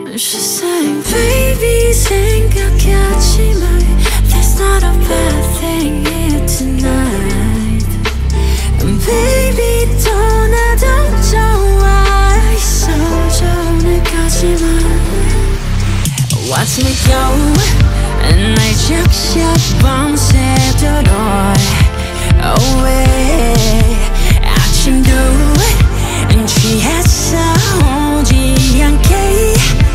She said, baby 생각하지 마. There's not a bad thing here tonight. Baby 떠나도 좋아. 있어 전에 가지마. Watch me go. 날 적셔 밤새도록 away. 아침도 취했어 오지 않게.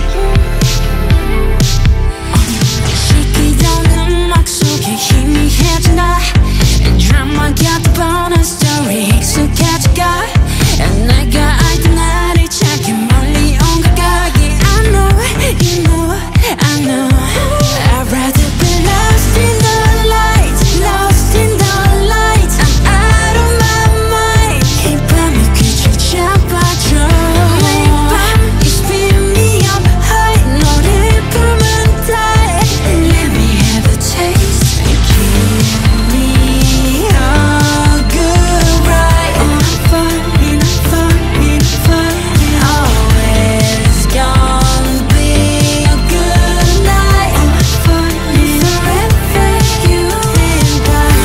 시키던 음악 속에 희미해진다. 드라마 같은 bonus story 익숙해져가. 내가 알던 나를 찾기 멀리 온 걸까. Yeah, I know, you know, I know. I'd rather be lost in the light, lost in the light. I'm out of my mind. 이 밤을 귀줄 잡아줘. 매일 밤 you spin me up high. 너를 보면 die. Let me have a taste and give me a good ride. I'm falling, I'm falling, I'm falling. Always gonna be a good night. I'm falling forever, you and I.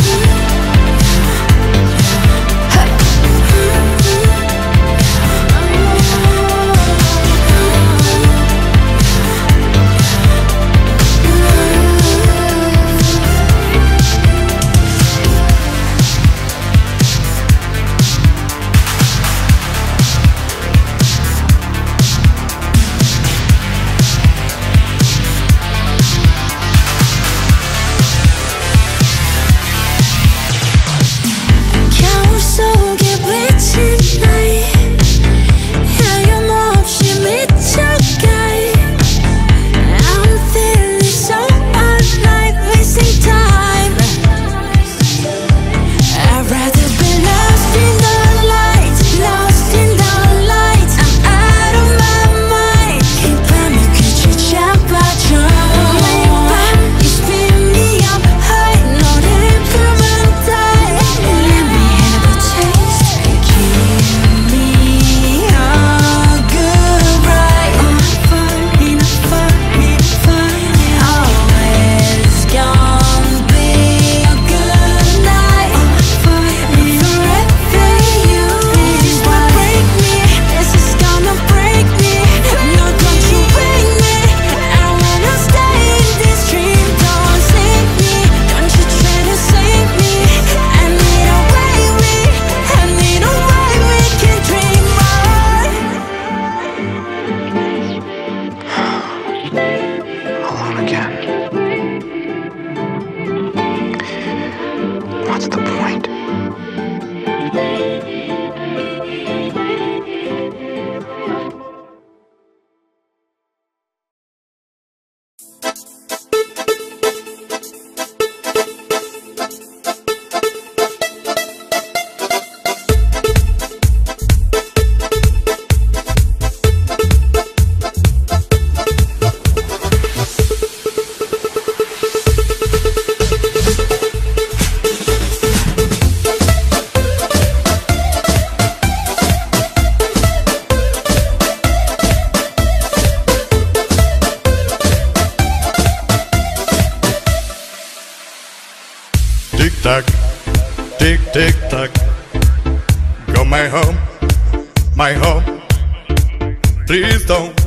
겨울 속에 비친 나이. 하염없이 미쳐가. I'm feeling so alive, wasting time. I'd rather be lost in the light, lost in the light. I'm out of my mind. 이 밤을 귀줄 잡아줘. 매일 밤 you spin me up high. 너를 보면 die. Let me have a taste and give me a good ride. I'm falling, I'm falling, I'm falling. Always gonna be a good night. I'm falling forever, you is what break me. This is gonna break me. No, don't you break me. I wanna stay in this dream. Don't save me. Don't you try to save me. I need a way we can dream on. Alone again. What's the point? Tick tock, tick tick tock. Go my home, my home. Please don't